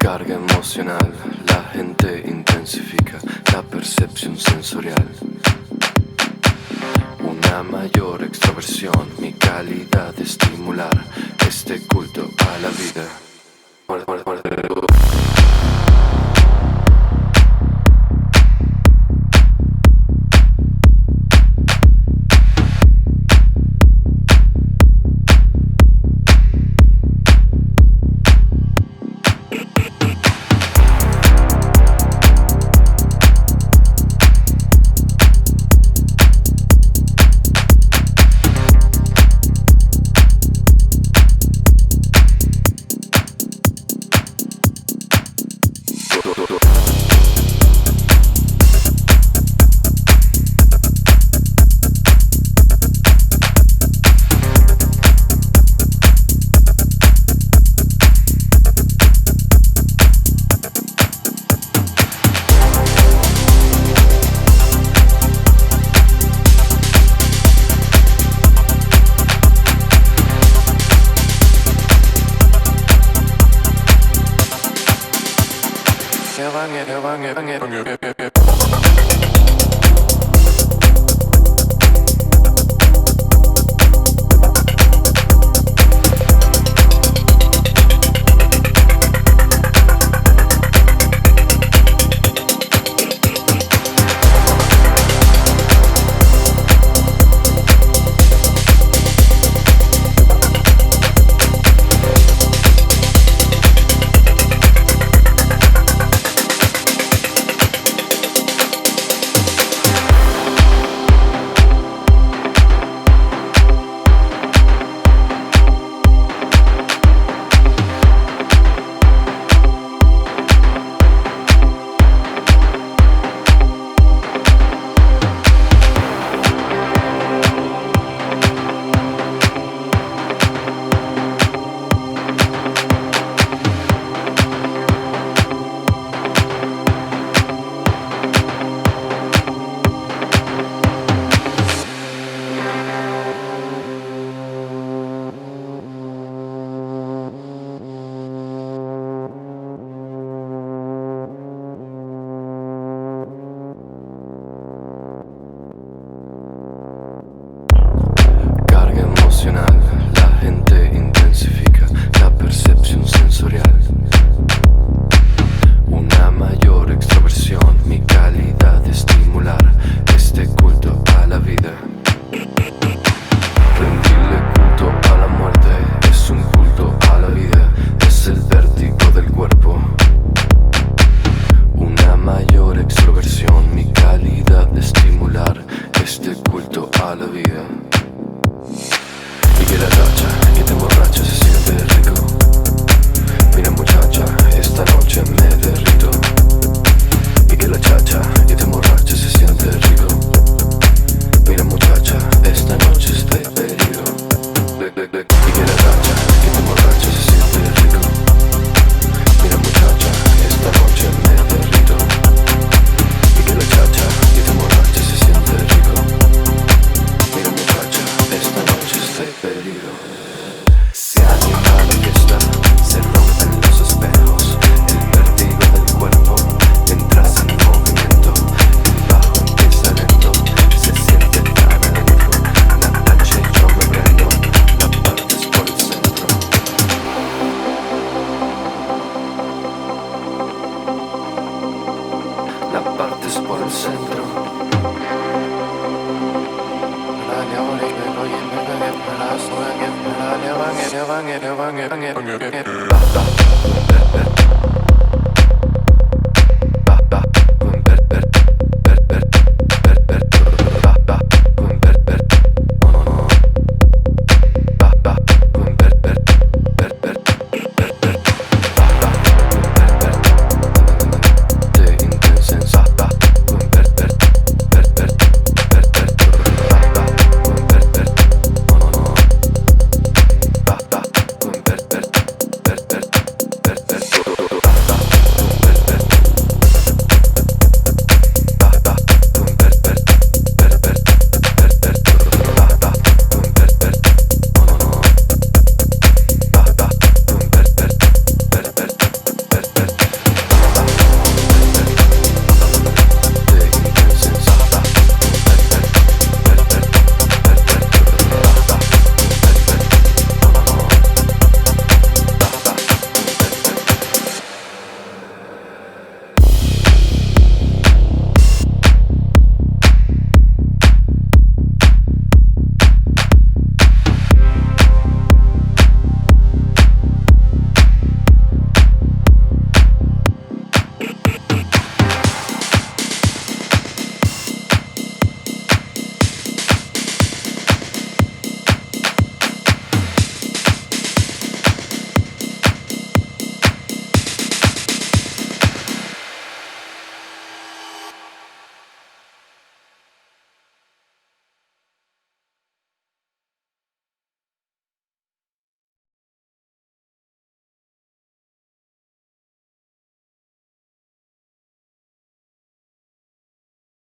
Carga emocional, la gente intensifica la percepción sensorial. Una mayor extroversión, mi calidad de estimular este culto a la vida. La gente intensifica la percepción sensorial. Una mayor extroversión, mi calidad de estimular este culto a la vida. Rendirle culto a la muerte es un culto a la vida, es el vértigo del cuerpo. Una mayor extroversión, mi calidad de estimular este culto a la vida. Y que la tacha, que te emborracha, se siente rico. Mira muchacha, esta noche me derrito. Y que la chacha, que te emborracha, se siente rico. Mira muchacha, esta noche es de peligro. Y que la tacha, que te emborracha, se siente rico. Mira muchacha, esta noche me derrito. Y que la chacha, que te emborracha, se siente rico. Mira muchacha, esta noche es de peligro. Se anima la fiesta, se rompen los espejos, el vértigo del cuerpo, entras en movimiento, el bajo empieza lento, se siente tan adentro, la noche yo me prendo, la parte es por el centro. La parte es por el centro. La